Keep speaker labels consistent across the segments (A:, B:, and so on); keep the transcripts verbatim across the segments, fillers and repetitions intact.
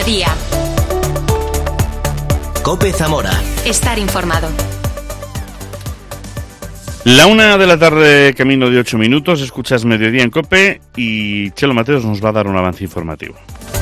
A: Mediodía.
B: COPE Zamora.
A: Estar informado.
C: La una de la tarde, camino de ocho minutos, escuchas Mediodía en COPE y Chelo Mateos nos va a dar un avance informativo.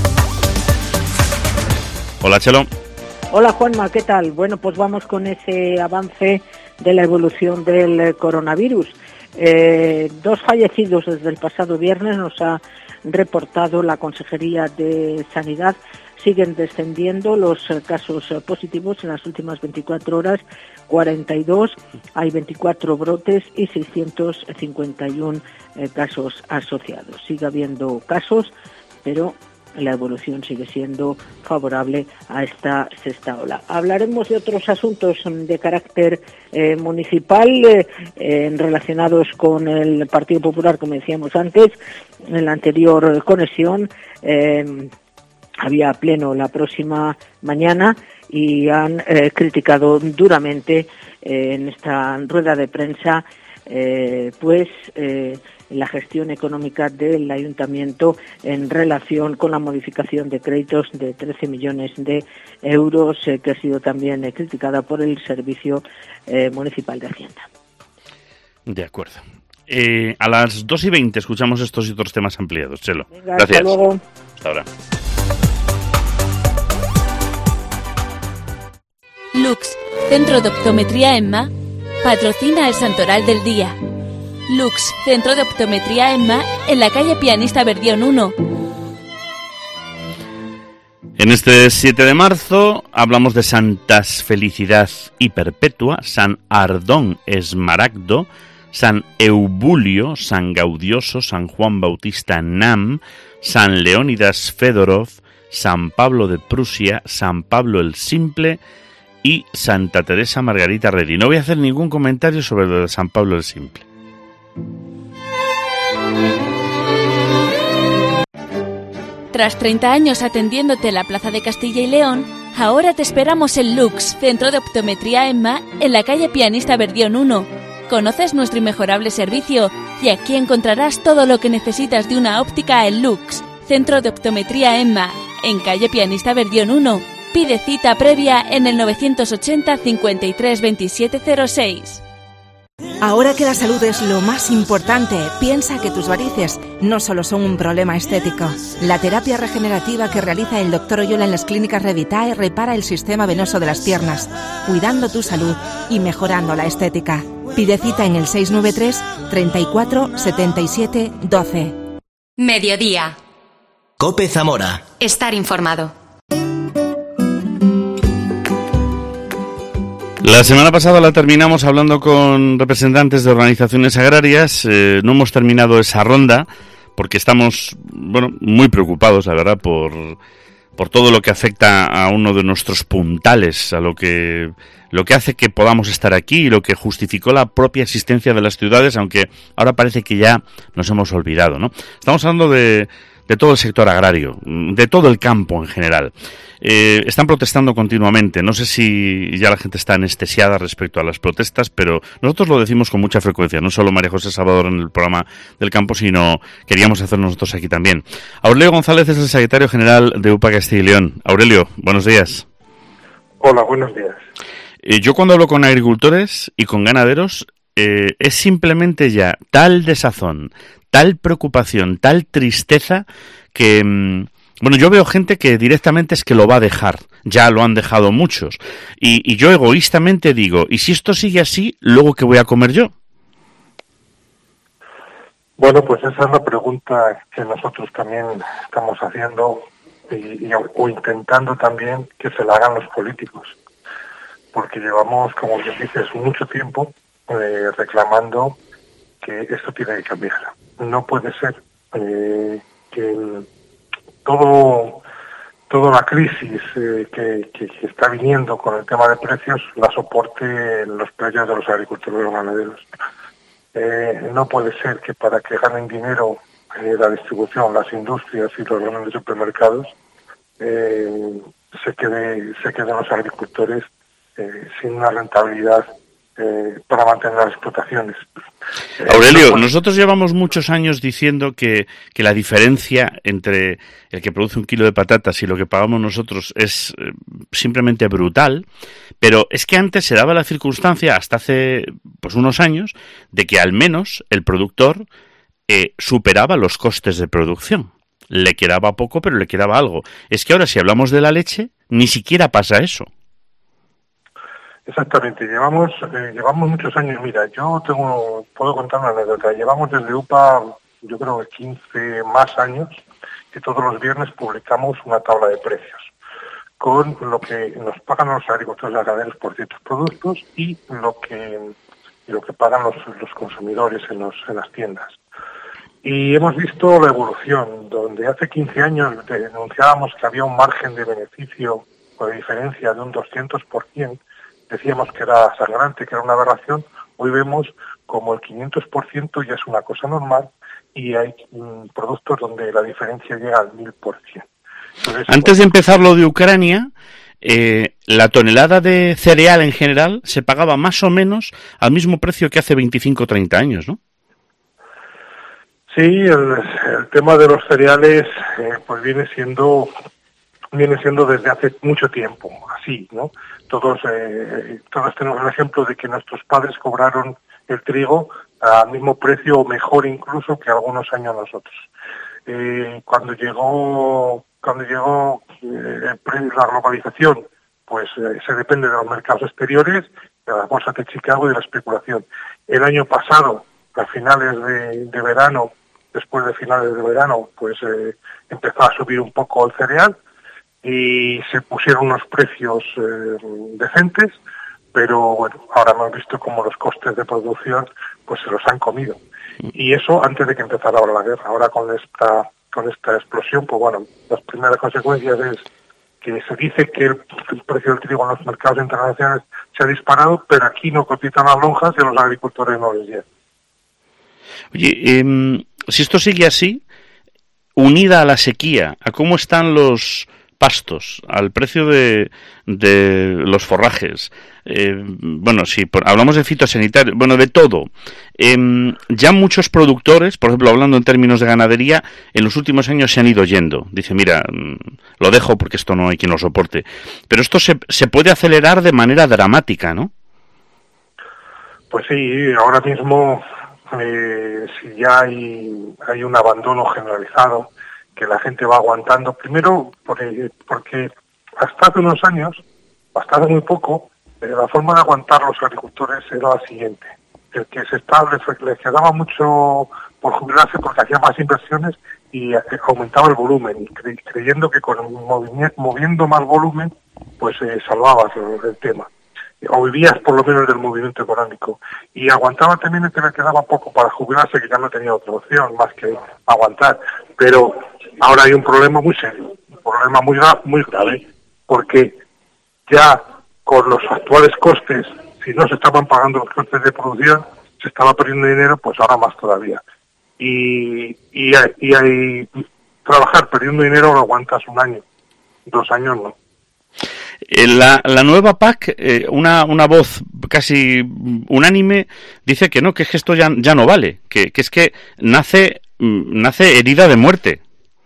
C: Hola, Chelo.
D: Hola, Juanma, ¿qué tal? Bueno, pues vamos con ese avance de la evolución del coronavirus. Eh, dos fallecidos desde el pasado viernes nos ha reportado la Consejería de Sanidad. Siguen descendiendo los casos positivos en las últimas veinticuatro horas, cuarenta y dos, hay veinticuatro brotes y seiscientos cincuenta y uno eh, casos asociados. Sigue habiendo casos, pero la evolución sigue siendo favorable a esta sexta ola. Hablaremos de otros asuntos de carácter eh, municipal eh, eh, relacionados con el Partido Popular, como decíamos antes, en la anterior conexión. Eh, Había pleno la próxima mañana y han eh, criticado duramente eh, en esta rueda de prensa eh, pues eh, la gestión económica del ayuntamiento en relación con la modificación de créditos de trece millones de euros eh, que ha sido también eh, criticada por el Servicio eh, Municipal de Hacienda.
C: De acuerdo. Eh, a las dos y veinte escuchamos estos y otros temas ampliados, Chelo.
D: Venga,
C: gracias.
D: Hasta luego.
C: Hasta ahora.
E: Lux, Centro de Optometría EMMA, patrocina el Santoral del Día. Lux, Centro de Optometría EMMA, en la calle Pianista Verdión uno.
C: En este siete de marzo hablamos de Santas Felicidad y Perpetua, San Ardón Esmaragdo, San Eubulio, San Gaudioso, San Juan Bautista Nam, San Leónidas Fedorov, San Pablo de Prusia, San Pablo el Simple y Santa Teresa Margarita Reddy. No voy a hacer ningún comentario sobre lo de San Pablo el Simple.
E: Tras treinta años atendiéndote en la Plaza de Castilla y León, ahora te esperamos en Lux, Centro de Optometría EMMA, en la calle Pianista Verdión uno. Conoces nuestro inmejorable servicio y aquí encontrarás todo lo que necesitas de una óptica en Lux, Centro de Optometría EMMA, en calle Pianista Verdión uno. Pide cita previa en el novecientos ochenta, cincuenta y tres, veintisiete cero seis.
F: Ahora que la salud es lo más importante, piensa que tus varices no solo son un problema estético. La terapia regenerativa que realiza el doctor Oyola en las clínicas Revitae repara el sistema venoso de las piernas, cuidando tu salud y mejorando la estética. Pide cita en el seis nueve tres, treinta y cuatro, setenta y siete, doce.
A: Mediodía.
B: COPE Zamora.
A: Estar informado.
C: La semana pasada la terminamos hablando con representantes de organizaciones agrarias. Eh, no hemos terminado esa ronda porque estamos, bueno, muy preocupados, la verdad, por, por todo lo que afecta a uno de nuestros puntales, a lo que, lo que hace que podamos estar aquí y lo que justificó la propia existencia de las ciudades, aunque ahora parece que ya nos hemos olvidado, ¿no? Estamos hablando de, de todo el sector agrario, de todo el campo en general. Eh, están protestando continuamente. No sé si ya la gente está anestesiada respecto a las protestas, pero nosotros lo decimos con mucha frecuencia, no solo María José Salvador en el programa del campo, sino queríamos hacer nosotros aquí también. Aurelio González es el secretario general de U P A Castilla y León. Aurelio, buenos días.
G: Hola, buenos días.
C: Eh, yo cuando hablo con agricultores y con ganaderos, eh, es simplemente ya tal desazón, tal preocupación, tal tristeza que... Mmm, Bueno, yo veo gente que directamente es que lo va a dejar, ya lo han dejado muchos, y, y yo egoístamente digo, ¿y si esto sigue así, luego qué voy a comer yo?
G: Bueno, pues esa es la pregunta que nosotros también estamos haciendo y, y, o intentando también que se la hagan los políticos, porque llevamos, como bien dices, mucho tiempo eh, reclamando que esto tiene que cambiar. No puede ser eh, que... El, todo toda la crisis eh, que, que, que está viniendo con el tema de precios la soporte los precios de los agricultores y los ganaderos. Eh, no puede ser que para que ganen dinero eh, la distribución, las industrias y los grandes supermercados eh, se quede se queden los agricultores eh, sin una rentabilidad eh, para mantener las explotaciones.
C: Aurelio,
G: eh, no,
C: nosotros llevamos muchos años diciendo que, que la diferencia entre el que produce un kilo de patatas y lo que pagamos nosotros es eh, simplemente brutal, pero es que antes se daba la circunstancia, hasta hace pues unos años, de que al menos el productor eh, superaba los costes de producción. Le quedaba poco, pero le quedaba algo. Es que ahora, si hablamos de la leche, ni siquiera pasa eso.
G: Exactamente, llevamos eh, llevamos muchos años. Mira, yo tengo puedo contar una anécdota. Llevamos desde U P A, yo creo que quince más años, que todos los viernes publicamos una tabla de precios con lo que nos pagan los agricultores y ganaderos por ciertos productos y lo que y lo que pagan los, los consumidores en, los, en las tiendas. Y hemos visto la evolución, donde hace quince años denunciábamos que había un margen de beneficio o de diferencia de un doscientos por ciento, decíamos que era sangrante, que era una aberración. Hoy vemos como el quinientos por ciento ya es una cosa normal y hay mm, productos donde la diferencia llega al mil por ciento. Entonces,
C: Antes de empezar lo de Ucrania, eh, la tonelada de cereal en general se pagaba más o menos al mismo precio que hace veinticinco o treinta años, ¿no?
G: Sí, el, el tema de los cereales eh, pues viene siendo viene siendo desde hace mucho tiempo así, ¿no? Todos eh, todos tenemos el ejemplo de que nuestros padres cobraron el trigo al mismo precio o mejor incluso que algunos años nosotros. Eh, cuando llegó cuando llegó eh, la globalización, pues eh, se depende de los mercados exteriores, de la bolsa de Chicago y de la especulación. El año pasado, a finales de, de verano, después de finales de verano, pues eh, empezó a subir un poco el cereal y se pusieron unos precios eh, decentes, pero bueno, ahora hemos visto como los costes de producción pues se los han comido. Y eso antes de que empezara ahora la guerra. Ahora con esta con esta explosión, pues bueno, las primeras consecuencias es que se dice que el, el precio del trigo en los mercados internacionales se ha disparado, pero aquí no cotizan las lonjas y a los agricultores no les llega.
C: Oye, eh, si esto sigue así, unida a la sequía, a cómo están los pastos, al precio de, de los forrajes, eh, bueno, si por, hablamos de fitosanitario, bueno, de todo, eh, ya muchos productores, por ejemplo, hablando en términos de ganadería, en los últimos años se han ido yendo. Dice, mira, lo dejo porque esto no hay quien lo soporte. Pero esto se, se puede acelerar de manera dramática, ¿no?
G: Pues sí, ahora mismo eh, si ya hay, hay un abandono generalizado, que la gente va aguantando, primero porque, porque hasta hace unos años, hasta hace muy poco, eh, la forma de aguantar los agricultores era la siguiente: el que se estaba, les, les quedaba mucho por jubilarse porque hacía más inversiones y eh, aumentaba el volumen, y cre, creyendo que con movi moviendo más volumen, pues eh, salvabas el, el tema, o vivías por lo menos del movimiento económico, y aguantaba también el que le quedaba poco para jubilarse, que ya no tenía otra opción más que aguantar. Pero ahora hay un problema muy serio, un problema muy, muy grave, porque ya con los actuales costes, si no se estaban pagando los costes de producción, se estaba perdiendo dinero, pues ahora más todavía. Y, y, hay, y hay trabajar perdiendo dinero lo aguantas un año, dos años no.
C: La, la nueva P A C, eh, una, una voz casi unánime dice que no, que es que esto ya, ya no vale, que, que es que nace, nace herida de muerte.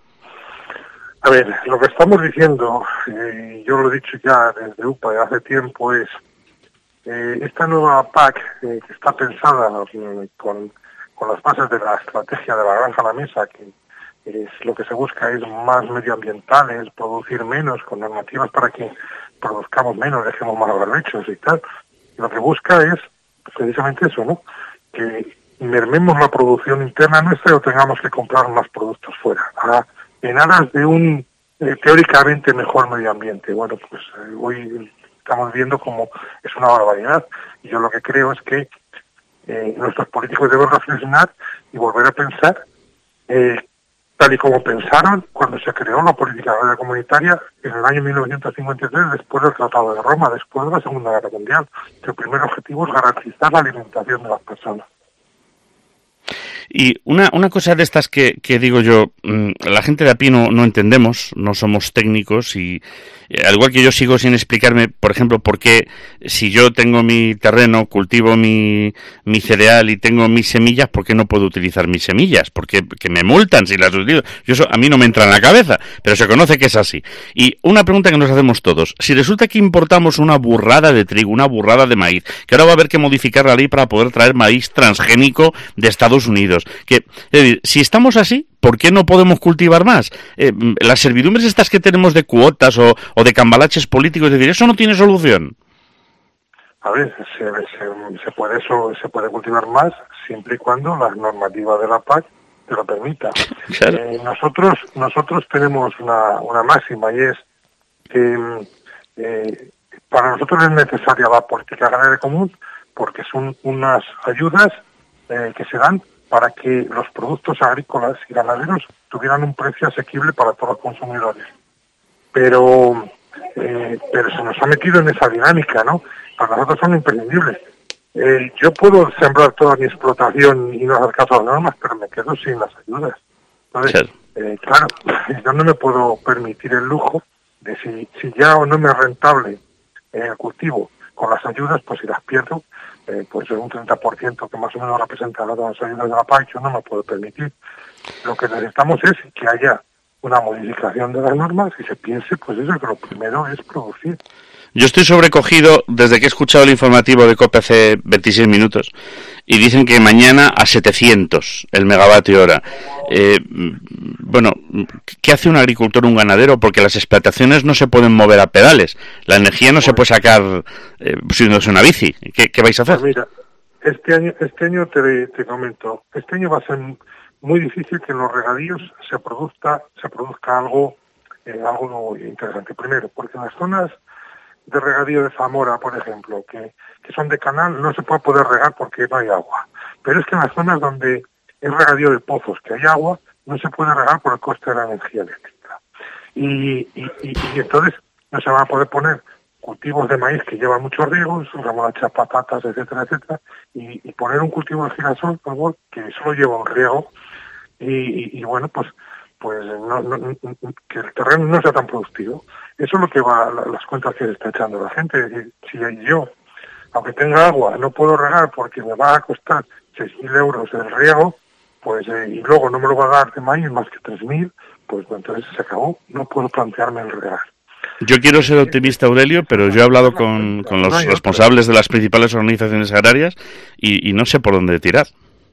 G: A ver, lo que estamos diciendo, eh, yo lo he dicho ya desde U P A hace tiempo, es eh, esta nueva P A C eh, que está pensada eh, con, con las bases de la estrategia de la granja a la mesa, que es lo que se busca es más medioambientales, producir menos, con normativas para que produzcamos menos, dejemos más barbechos y tal. Y lo que busca es precisamente eso, ¿no? Que mermemos la producción interna nuestra o tengamos que comprar más productos fuera, a, en aras de un eh, teóricamente mejor medio ambiente. Bueno, pues eh, hoy estamos viendo como es una barbaridad, y yo lo que creo es que eh, nuestros políticos deben reflexionar y volver a pensar eh, tal y como pensaron cuando se creó la política agraria comunitaria en el año mil novecientos cincuenta y tres, después del Tratado de Roma, después de la Segunda Guerra Mundial, que el primer objetivo es garantizar la alimentación de las personas.
C: Y una, una cosa de estas que, que digo yo, la gente de a pie no, no entendemos, no somos técnicos y al igual que yo sigo sin explicarme, por ejemplo, por qué si yo tengo mi terreno, cultivo mi, mi cereal y tengo mis semillas, ¿por qué no puedo utilizar mis semillas? Porque que me multan si las utilizo. Yo eso, a mí no me entra en la cabeza, pero se conoce que es así. Y una pregunta que nos hacemos todos, si resulta que importamos una burrada de trigo, una burrada de maíz, que ahora va a haber que modificar la ley para poder traer maíz transgénico de Estados Unidos, que, es decir, si estamos así, ¿por qué no podemos cultivar más? Eh, las servidumbres estas que tenemos de cuotas o, o de cambalaches políticos, es decir, ¿eso no tiene solución?
G: A ver, se, se, se, puede eso, se puede cultivar más siempre y cuando la normativa de la P A C te lo permita. Claro. Eh, nosotros nosotros tenemos una, una máxima y es que eh, para nosotros es necesaria la política agraria común porque son unas ayudas eh, que se dan para que los productos agrícolas y ganaderos tuvieran un precio asequible para todos los consumidores. Pero eh, pero se nos ha metido en esa dinámica, ¿no? Para nosotros son imprescindibles. Eh, yo puedo sembrar toda mi explotación y no hacer caso a las normas, pero me quedo sin las ayudas. Entonces, eh, claro, yo no me puedo permitir el lujo de si, si ya o no me es rentable eh, el cultivo con las ayudas, pues si las pierdo, eh, pues un treinta por ciento que más o menos representa las ayudas de la P A C, yo no me puedo permitir. Lo que necesitamos es que haya una modificación de las normas y se piense, pues eso, que lo primero es producir.
C: Yo estoy sobrecogido desde que he escuchado el informativo de COPE hace veintiséis minutos y dicen que mañana a setecientos el megavatio hora. Eh, bueno, ¿qué hace un agricultor, un ganadero? Porque las explotaciones no se pueden mover a pedales. La energía no se puede sacar eh, subiéndose una bici. ¿Qué, qué vais a hacer?
G: Pues mira, este año, este año te, te comento, este año va a ser muy difícil que en los regadíos se produzca, se produzca algo, eh, algo interesante. Primero, porque en las zonas de regadío de Zamora, por ejemplo, que, que son de canal, no se puede poder regar porque no hay agua. Pero es que en las zonas donde es regadío de pozos, que hay agua, no se puede regar por el coste de la energía eléctrica. Y, y, y, y entonces no se van a poder poner cultivos de maíz que llevan muchos riegos, remolachas, patatas, etcétera, etcétera, y, y poner un cultivo de girasol, por favor, que solo lleva un riego, y, y, y bueno, pues pues no, no, que el terreno no sea tan productivo. Eso es lo que va, las cuentas que se está echando la gente. Es decir, si yo, aunque tenga agua, no puedo regar porque me va a costar seis mil euros el riego, pues eh, y luego no me lo va a dar de maíz más que tres mil, pues entonces se acabó. No puedo plantearme el regar.
C: Yo quiero ser optimista, Aurelio, pero yo he hablado con, con los responsables de las principales organizaciones agrarias y, y no sé por dónde tirar.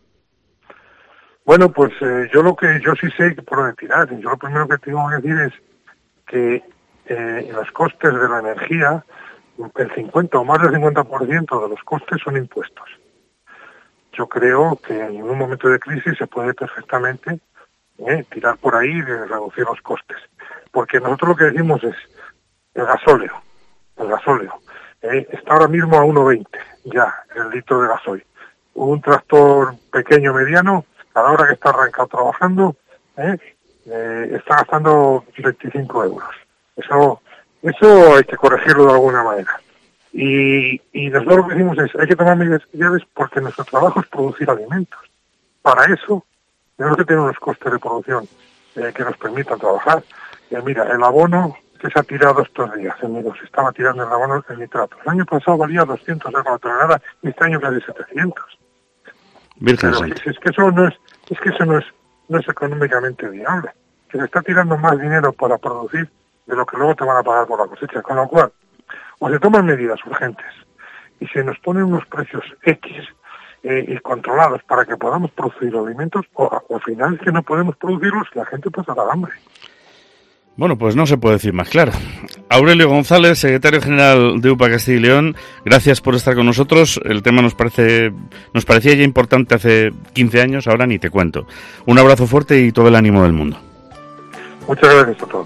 G: Bueno, pues eh, yo lo que yo sí sé por dónde tirar. Yo lo primero que tengo que decir es que eh, los costes de la energía, el cincuenta o más del cincuenta por ciento de los costes son impuestos. Yo creo que en un momento de crisis se puede perfectamente eh, tirar por ahí y reducir los costes. Porque nosotros lo que decimos es el gasóleo, el gasóleo, eh, está ahora mismo a uno veinte ya el litro de gasoil. Un tractor pequeño, mediano, cada hora que está arrancado trabajando, eh, eh, está gastando veinticinco euros. Eso eso hay que corregirlo de alguna manera. Y, y nosotros lo que decimos es, hay que tomar medidas porque nuestro trabajo es producir alimentos. Para eso tenemos que tener unos costes de producción eh, que nos permitan trabajar. Eh, mira, el abono que se ha tirado estos días, amigos, se estaba tirando el abono el nitrato. El año pasado valía doscientos euros la tonelada y este año casi setecientos.
C: Virgen
G: Pero es, es que eso no es, es que eso no es, no es económicamente viable. Que se está tirando más dinero para producir de lo que luego te van a pagar por la cosecha. Con lo cual, o se toman medidas urgentes y se nos ponen unos precios X eh, y controlados para que podamos producir alimentos, o, o al final que no podemos producirlos, la gente pasa la hambre.
C: Bueno, pues no se puede decir más claro. Aurelio González, secretario general de U P A Castilla y León, gracias por estar con nosotros. El tema nos parece, nos parecía ya importante hace quince años, ahora ni te cuento. Un abrazo fuerte y todo el ánimo del mundo.
G: Muchas gracias a todos.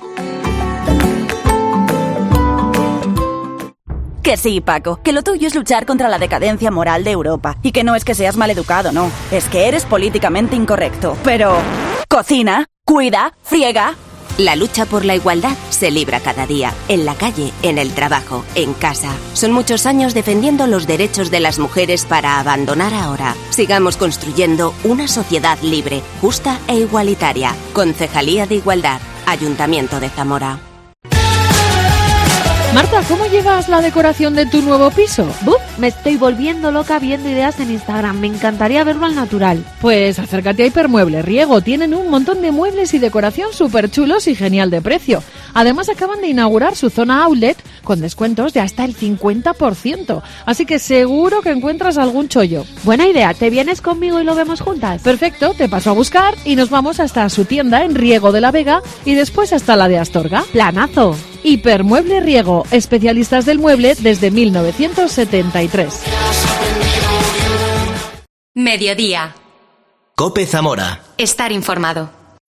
H: Que sí, Paco, que lo tuyo es luchar contra la decadencia moral de Europa. Y que no es que seas maleducado, no. Es que eres políticamente incorrecto. Pero... cocina, cuida, friega...
I: La lucha por la igualdad se libra cada día, en la calle, en el trabajo, en casa. Son muchos años defendiendo los derechos de las mujeres para abandonar ahora. Sigamos construyendo una sociedad libre, justa e igualitaria. Concejalía de Igualdad, Ayuntamiento de Zamora.
J: Marta, ¿cómo llevas la decoración de tu nuevo piso?
K: ¡Buf! Me estoy volviendo loca viendo ideas en Instagram. Me encantaría verlo al natural.
J: Pues acércate a Hipermueble Riego. Tienen un montón de muebles y decoración súper chulos y genial de precio. Además, acaban de inaugurar su zona outlet con descuentos de hasta el cincuenta por ciento. Así que seguro que encuentras algún chollo.
K: Buena idea. ¿Te vienes conmigo y lo vemos juntas?
J: Perfecto. Te paso a buscar y nos vamos hasta su tienda en Riego de la Vega y después hasta la de Astorga.
K: ¡Planazo!
J: Hipermueble Riego, especialistas del mueble desde mil novecientos setenta y tres.
A: Mediodía.
B: COPE Zamora.
A: Estar informado.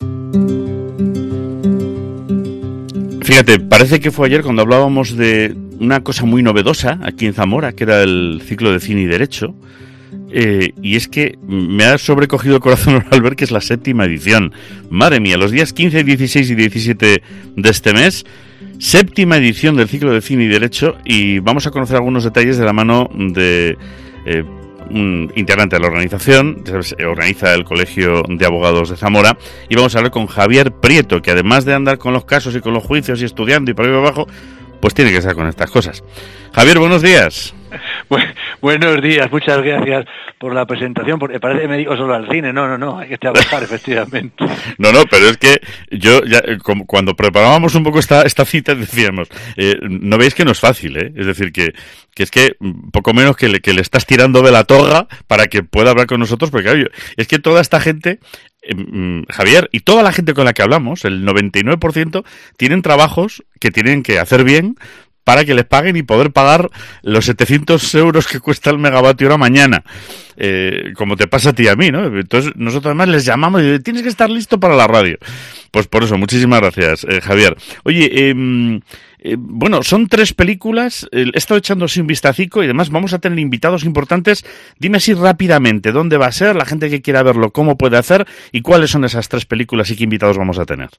C: Fíjate, parece que fue ayer cuando hablábamos de una cosa muy novedosa aquí en Zamora, que era el ciclo de cine y derecho. Eh, y es que me ha sobrecogido el corazón al ver que es la séptima edición. Madre mía, los días quince, dieciséis y diecisiete de este mes, séptima edición del ciclo de cine y derecho, y vamos a conocer algunos detalles de la mano de eh, un integrante de la organización, que organiza el Colegio de Abogados de Zamora, y vamos a hablar con Javier Prieto, que además de andar con los casos y con los juicios y estudiando y por ahí abajo, pues tiene que estar con estas cosas. Javier, buenos días.
L: Bu- buenos días, muchas gracias por la presentación, porque parece que me digo solo al cine, no, no, no, hay que trabajar, efectivamente.
C: No, no, pero es que yo, ya, como cuando preparábamos un poco esta, esta cita, decíamos, eh, no veis que no es fácil, ¿eh? Es decir, que, que es que poco menos que le, que le estás tirando de la toga para que pueda hablar con nosotros, porque claro, es que toda esta gente, eh, Javier, y toda la gente con la que hablamos, el noventa y nueve por ciento, tienen trabajos que tienen que hacer bien para que les paguen y poder pagar los setecientos euros que cuesta el megavatio hora mañana, eh, como te pasa a ti y a mí, ¿no? Entonces nosotros además les llamamos y dicen, tienes que estar listo para la radio. Pues por eso, muchísimas gracias, eh, Javier. Oye, eh, eh, bueno, son tres películas, eh, he estado echando así un vistacico y además vamos a tener invitados importantes. Dime así rápidamente dónde va a ser, la gente que quiera verlo, cómo puede hacer y cuáles son esas tres películas y qué invitados vamos a tener.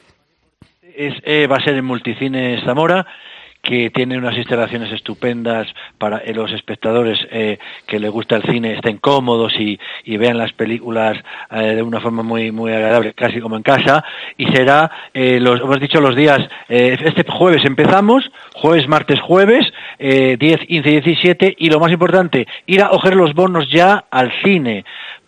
L: Es, eh, va a ser en Multicines Zamora, que tiene unas instalaciones estupendas para eh, los espectadores eh, que les gusta el cine, estén cómodos y, y vean las películas eh, de una forma muy muy agradable, casi como en casa, y será, eh, los, hemos dicho los días, eh, este jueves empezamos, jueves, martes, jueves, eh, diez, quince y diecisiete, y lo más importante, ir a coger los bonos ya al cine,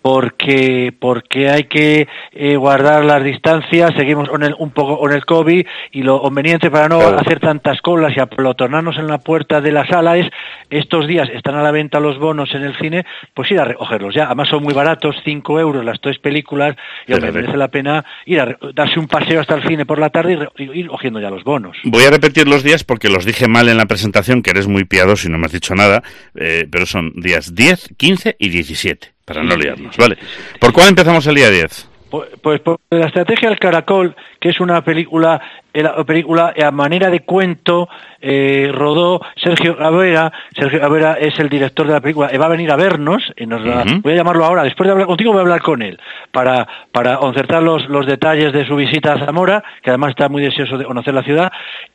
L: porque porque hay que eh, guardar las distancias, seguimos con el, un poco con el COVID, y lo conveniente para no claro. hacer tantas colas y aplotonarnos en la puerta de la sala es, estos días están a la venta los bonos en el cine, pues ir a recogerlos ya, además son muy baratos, cinco euros las tres películas, y hombre, merece la pena ir a darse un paseo hasta el cine por la tarde y, re, y ir cogiendo ya los bonos.
C: Voy a repetir los días porque los dije mal en la presentación, que eres muy piadoso y no me has dicho nada, eh, pero son días diez, quince y diecisiete. Para no liarnos, ¿vale? ¿Por cuál empezamos el día diez?
L: Pues, pues por la estrategia del caracol, que es una película, la película a manera de cuento, eh, rodó Sergio Gavera. Sergio Gavera es el director de la película, va a venir a vernos, y nos la, uh-huh. voy a llamarlo ahora, después de hablar contigo voy a hablar con él, para, para concertar los, los detalles de su visita a Zamora, que además está muy deseoso de conocer la ciudad,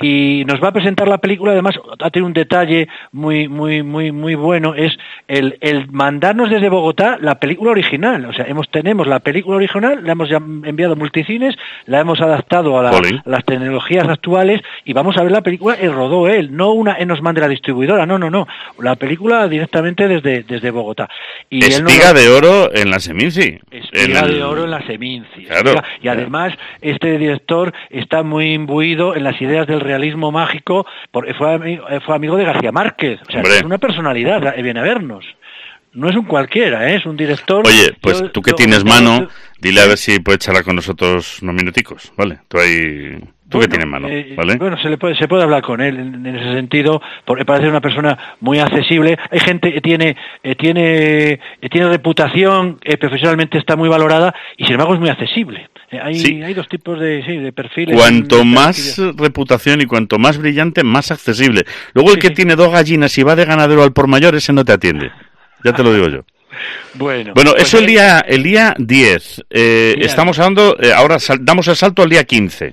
L: y nos va a presentar la película. Además ha tenido un detalle muy, muy, muy, muy bueno, es el, el mandarnos desde Bogotá la película original. O sea, hemos, tenemos la película original, la hemos ya enviado a Multicines, la hemos adaptado a, la, a las tecnologías actuales, y vamos a ver la película y rodó él, no una que nos mande la distribuidora, no, no, no, la película directamente desde, desde Bogotá.
C: Y Espiga él no... de oro en la Seminci.
L: Espiga el... de oro en la Seminci.
C: Claro,
L: y además este director está muy imbuido en las ideas del realismo mágico, porque fue amigo, fue amigo de García Márquez, o sea, Hombre. es una personalidad, viene a vernos. No es un cualquiera, ¿eh? Es un director...
C: Oye, pues yo, tú que yo, tienes yo, mano, yo, dile a ver si puede charlar con nosotros unos minuticos, ¿vale? Tú ahí... Tú bueno, que tienes mano, eh, ¿vale?
L: Bueno, se le puede, se puede hablar con él en, en ese sentido, porque parece una persona muy accesible. Hay gente que tiene eh, tiene eh, tiene reputación, eh, profesionalmente está muy valorada, y sin embargo es muy accesible. Eh, hay, sí. hay dos tipos de, sí, de perfiles.
C: Cuanto
L: de
C: más de... reputación y cuanto más brillante, más accesible. Luego el sí, que sí. tiene dos gallinas y va de ganadero al por mayor, ese no te atiende. Ya te lo digo yo.
L: Bueno,
C: bueno
L: pues
C: eso el día el día diez. Eh, estamos hablando, eh, ahora sal, damos el salto al día quince.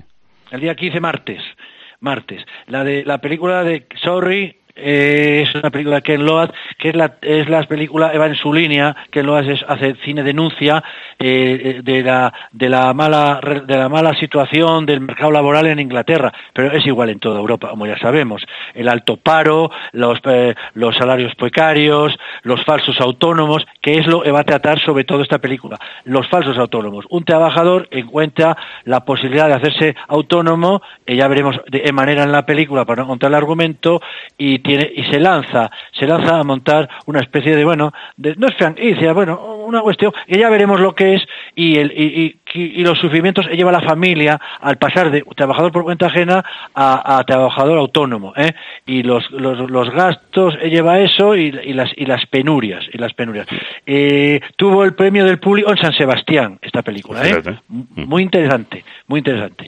L: el día quince, martes, martes. La de la película de Sorry. Eh, es una película de Ken Loach, que es la es la película, va en su línea. Ken Loach es, hace cine denuncia eh, de la de la mala de la mala situación del mercado laboral en Inglaterra, pero es igual en toda Europa, como ya sabemos. El alto paro, los eh, los salarios precarios, los falsos autónomos, que es lo que va a tratar sobre todo esta película. Los falsos autónomos. Un trabajador encuentra la posibilidad de hacerse autónomo, y ya veremos de qué manera en la película para no contar el argumento, y tiene y se lanza se lanza a montar una especie de, bueno, de, no es franquicia, bueno, una cuestión que ya veremos lo que es, y el y, y, y los sufrimientos que lleva la familia al pasar de trabajador por cuenta ajena a, a trabajador autónomo, ¿eh? Y los, los los gastos lleva eso, y, y las y las penurias y las penurias. Eh, tuvo el premio del público en San Sebastián esta película, ¿eh? Muy interesante, muy interesante.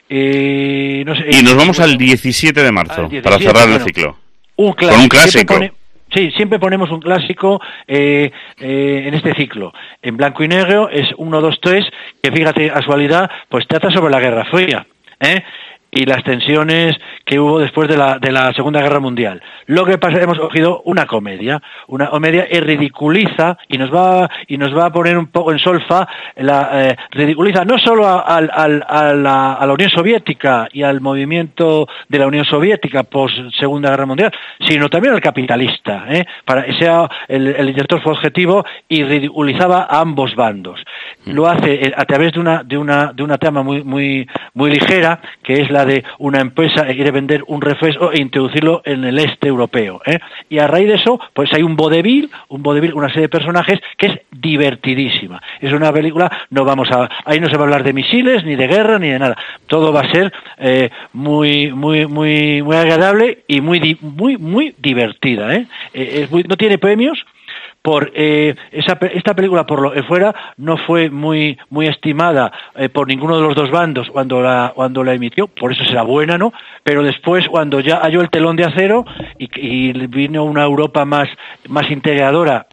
L: Eh, no sé,
C: y nos vamos al diecisiete de marzo, diecisiete, para cerrar bueno, el ciclo.
L: Un clásico.
C: Con un clásico.
L: Siempre pone, sí, siempre ponemos un clásico eh, eh, en este ciclo. En blanco y negro es uno, dos, tres, que fíjate, casualidad, pues trata sobre la Guerra Fría, ¿eh? Y las tensiones que hubo después de la de la Segunda Guerra Mundial. Lo que pasa, hemos cogido una comedia, una comedia que ridiculiza y nos va y nos va a poner un poco en solfa, la eh, ridiculiza no solo a, a, a, a, la, a la Unión Soviética y al movimiento de la Unión Soviética post Segunda Guerra Mundial, sino también al capitalista, ¿eh? Para que sea el, el director fue objetivo y ridiculizaba a ambos bandos. Lo hace a través de una de una de una trama muy muy muy ligera, que es la de una empresa que quiere vender un refresco e introducirlo en el este europeo, ¿eh? Y a raíz de eso, pues hay un vodevil, un vodevil, una serie de personajes que es divertidísima. Es una película, no vamos a, ahí no se va a hablar de misiles, ni de guerra, ni de nada. Todo va a ser eh, muy, muy, muy, muy agradable y muy, muy, muy divertida, ¿eh? Eh, es muy, no tiene premios. Por eh, esa, esta película, por lo que fuera, no fue muy muy estimada eh, por ninguno de los dos bandos cuando la cuando la emitió, por eso será buena, ¿no? Pero después, cuando ya halló el telón de acero y, y vino una Europa más más integradora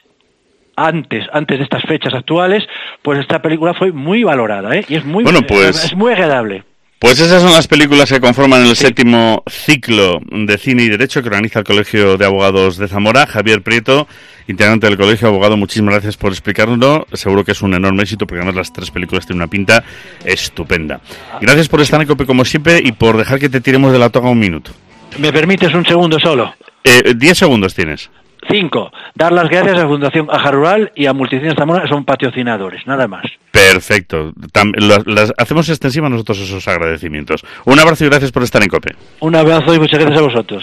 L: antes antes de estas fechas actuales, pues esta película fue muy valorada, ¿eh? Y es muy
C: bueno, pues...
L: es muy agradable.
C: Pues esas son las películas que conforman el sí. séptimo ciclo de Cine y Derecho que organiza el Colegio de Abogados de Zamora. Javier Prieto, integrante del Colegio de Abogados, muchísimas gracias por explicárnoslo. Seguro que es un enorme éxito porque además las tres películas tienen una pinta estupenda. Gracias por estar en COPE como siempre y por dejar que te tiremos de la toga un minuto.
L: ¿Me permites un segundo solo?
C: Eh, diez segundos tienes.
L: Cinco. Dar las gracias a Fundación Caja Rural y a Multicines Zamora, que son patrocinadores, nada más.
C: Perfecto. Tam, las, las hacemos extensivas nosotros esos agradecimientos. Un abrazo y gracias por estar en COPE.
L: Un abrazo y muchas gracias a vosotros.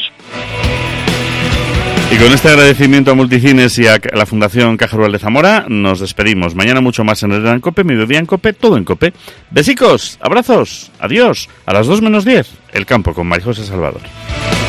C: Y con este agradecimiento a Multicines y a la Fundación Caja Rural de Zamora, nos despedimos. Mañana mucho más en el en COPE, mediodía en COPE, todo en COPE. Besicos, abrazos, adiós. A las dos menos diez, El Campo con María José Salvador.